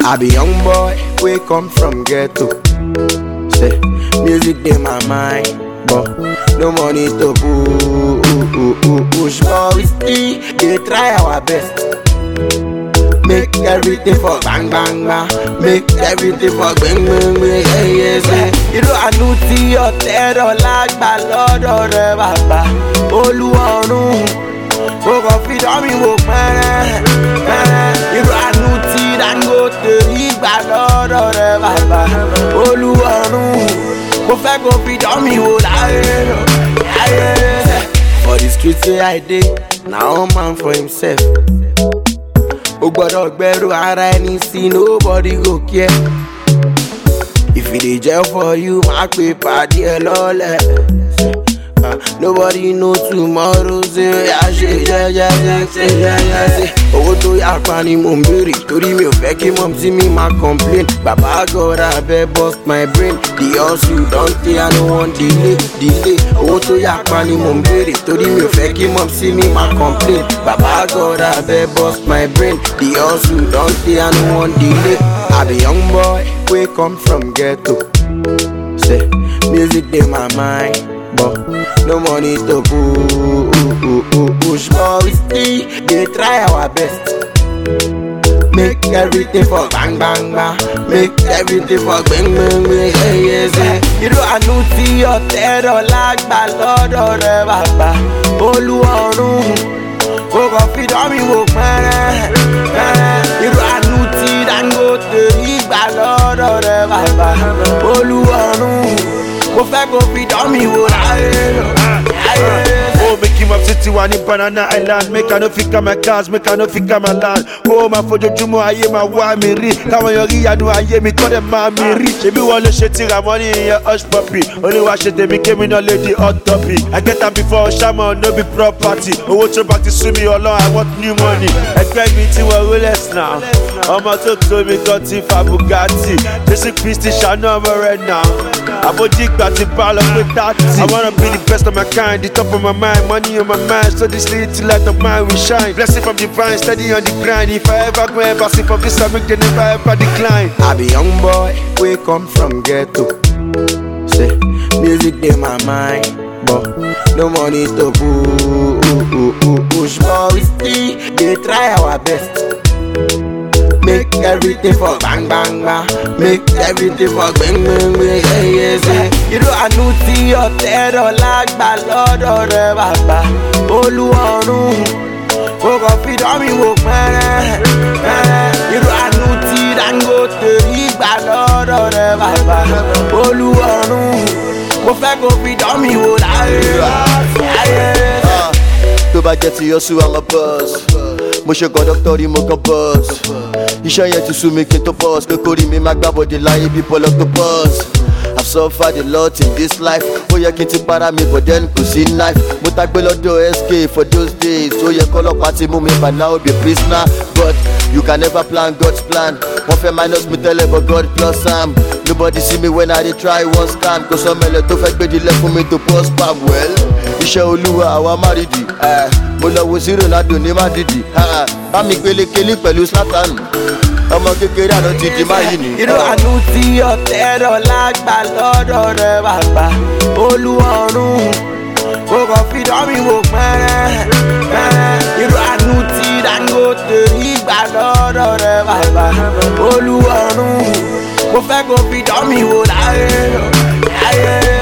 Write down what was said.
I be young boy, we come from ghetto. Say, music in my mind, but no money to push. But we still, they try our best. Make everything for bang bang bang. Make everything for bang bang bang. Yeah, yeah. You know I know see your terror like my Lord or the Baba. Oluwarun, oh God, feed on me, oh man. You know I know see that go to the my Lord or the Baba. Oluwarun, oh fẹ́ go feed on me, oh yeah. For the streets where I dey, now man for himself. O gbọ́dọ̀ gbẹ́rù ara ẹni sí, nobody go care. If it dey jail for you, má pè pàdé ẹ lọ́lẹ̀. Nobody know tomorrow, say ya ṣe jẹ́jẹ́. Owó tó yà pa ni mò ń béèrè, torí mi ò fẹ́ kí mọ̀ tí mi máa complain. Bàbá God abẹ́ bust my brain, the hustle don tey, I no wan delay. Owó tó yà pa ni mò ń béèrè, torí mi ò fẹ́ kí mọ̀ tí mi máa complain. Bàbá God abẹ́ bust my brain, the hustle don tey, I no wan delay. I be young boy, we come from ghetto. Say, music in my mind, but no money to push. But we still, they try our best. Make everything for bang bang bang. Make everything for bang bang bang. Yeah, yeah. You know I know see your terror like my Lord or the Baba. Oluwarun, oh God, feed on me, oh man. You know I know see that go to the my Lord or the Baba. Oluwarun, oh fẹ́ go feed on me, oh oh, make him up city one in Banana Island. Make I no fika my cars, make I no fika my land. Oh, my for Jojumo, I hear my wa me ri. Come on, you ri, I know I hear me call them mommy ri. She be one shit tira money in your hush puppy. Only watch it, they became me no lady hot topic. I get them before Shama, no be property. Oh, what you back to sue me along, I want new money. Expect me to a Rolex now. I'm a to me got if I Bugatti. This is Christy Chanel right now. I'm a dick that the ball up with that. I wanna be the best of my kind, the top of my mind, money on my mind. So this little light of mine will shine. Blessing from divine, steady on the grind. If I ever go ever see from this, I make they never ever decline. I be young boy, we come from ghetto. Say, music in my mind, but no money to push. But we still, they try our best. Make everything for bang bang bang. Make everything for bang bang bang. Yeah, yeah. You know I know see your terror like my Lord or the Baba. Oluwarun, oh God, feed on me, oh man. You know I know see that go to the my Lord or the Baba. Oluwarun, oh fẹ́ go feed on me, oh yeah. Tó bá jẹ́ ti Yosu, I'm a boss. Mo ṣe conductor rí mo kan bus. Iṣẹ́ yẹn ti sú mi kí n tó bus. Pé kórìí mi máa gbá bọ̀dé láyé bí Paul Octopus. I've suffered a lot in this life. Ó yẹ kí n ti para mi but then kò sí knife. Mo ta gbé lọ́dọ̀ SK for those days. Ó yẹ kọ́lọ́pàá ti mú mi but now be prisoner. But you can never plan God's plan. Wọ́n fẹ́ minus mi tẹ́lẹ̀ but God plus am. Nobody see me when I dey try one scam. Kò sọ mẹ́lẹ̀ tó fẹ́ gbédìlẹ̀ fún mi tó post spam. Well, iṣẹ́ Olúwa àwa má rí di. Mo lọ wo sí Ronaldo ní Madrid. Bá mi gbélé-kélé pẹ̀lú Zlatan. Ọmọ kékeré àná ti di máyì ni. You know I know see your terror like my Lord or the Baba. Oluwarun, oh God, feed on me, oh man. You know I know see that go to the my Lord or the Baba. Oluwarun, oh fẹ́ go feed on me, oh yeah.